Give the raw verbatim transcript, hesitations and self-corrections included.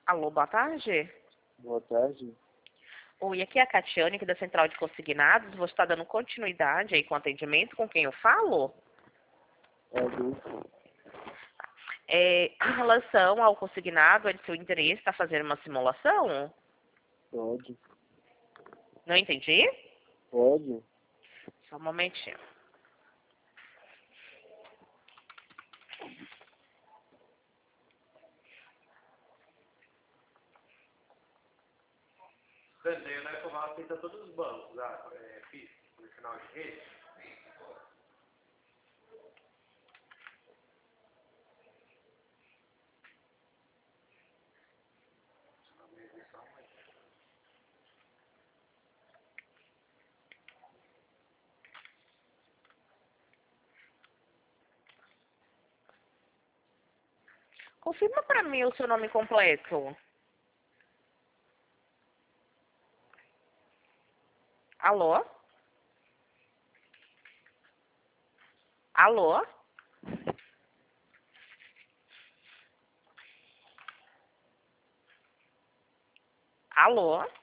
Alô, boa tarde. Boa tarde. Oi, aqui é a Catiane, aqui da Central de Consignados. Você está dando continuidade aí com o atendimento com quem eu falo? É Adolfo. É, em relação ao consignado, é de seu interesse está fazendo uma simulação? Pode. Não entendi? Pode. Só um momentinho. Santander vai tomar aceita todos os bancos, ah, é, F I S, no final de rede. Confirma para mim o seu nome completo. Alô? Alô? Alô?